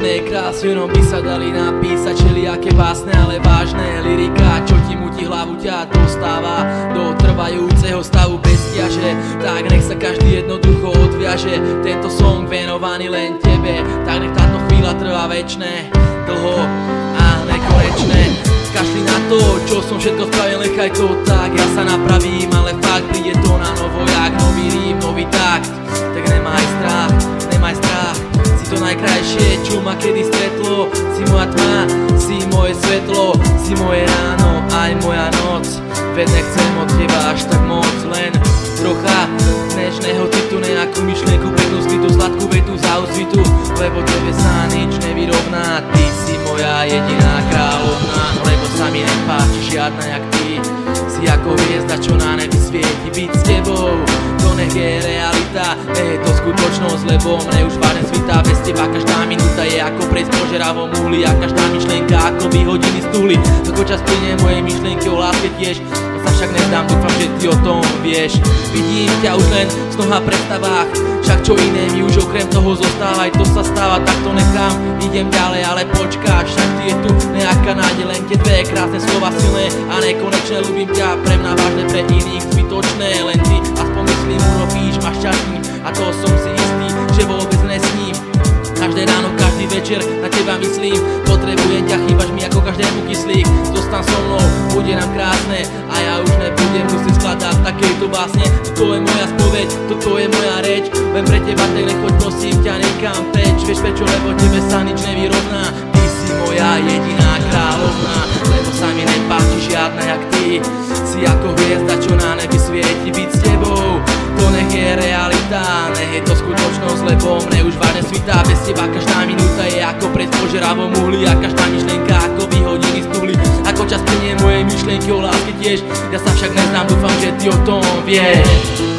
Tmej krásne by sa dali napísať všelijaké básne, ale vážne lyrika, čo ti mutí hlavu, ťa dostáva do trvajúceho stavu bez ťaže. Tak nech sa každý jednoducho odviaže, tento song venovaný len tebe. Tak nech táto chvíľa trvá večné, dlho a nekonečné. Kašli na to, čo som všetko spravil, nechaj to tak, ja sa napravím, ale fakt príde to na novo, jak nový rým, nový takt. Tak nemaj strach, si to najkrajšie, čo ma kedy stretlo. Si moja tma, si moje svetlo, si moje ráno, aj moja noc. Veď nechcem od teba až tak moc, len trocha nežného citu, nejakú myšlienku, peknú skrytú sladkú vetu za úsvitu, lebo tebe sa nič nevyrovná. Ty si moja jediná kráľovná, lebo sa mi nepáči žiadna jak ty. Si ako hviezda, čo na nebi svieti, byť s tebou, to nech je realita, nech je to skutočnosť, lebo mne už vážne svitá. Bez teba každá minúta je ako prejsť po žeravom uhli, a každá myšlienka ako by hodiny stúli. Ako čas plynie moje myšlienky o láske tiež, to sa však nezdám, dúfam, že ty o tom vieš. Vidím ťa už len v snoha predstavách, však čo iné mi už okrem toho zostáva. Aj to sa stáva, tak to nechám, idem ďalej, ale počkáš, však ty je tu nejaká nádej, len tie dve krásne slova silné a nekonečné. Ľúbim ťa, pre mňa vážne, pre iných zbytočné, len ty aspoň myslím urobíš ma šťastný, a to som si istý, že vôbec nesním. Každé ráno, každý večer na teba myslím, potrebujem ťa, chýbaš mi ako každému kyslík. Zostan so mnou, bude nám krásne a ja už nebudem musieť skladať takejto básne. Toto je moja spoveď, toto je moja reč, len pre teba, tak nechoď prosím ťa nekam preč. Vieš prečo, lebo tebe sa nič nevyrovná. Ty si moja jediná kráľovná, lebo sa mi nepáči žiadna jak ty. Si ako hviezda, čo na nebi svieti, byť s tebou, to nech je realita, nech je to skutočnosť, lebo mne už vážne svitá. Bez teba každá minúta je ako prejsť po žeravom uhli, a každá myšlienka ako by hodiny stúli. Ako čas plynie moje myšlienky o láske tiež, ja sa však neznám, dúfam, že ty o tom vieš.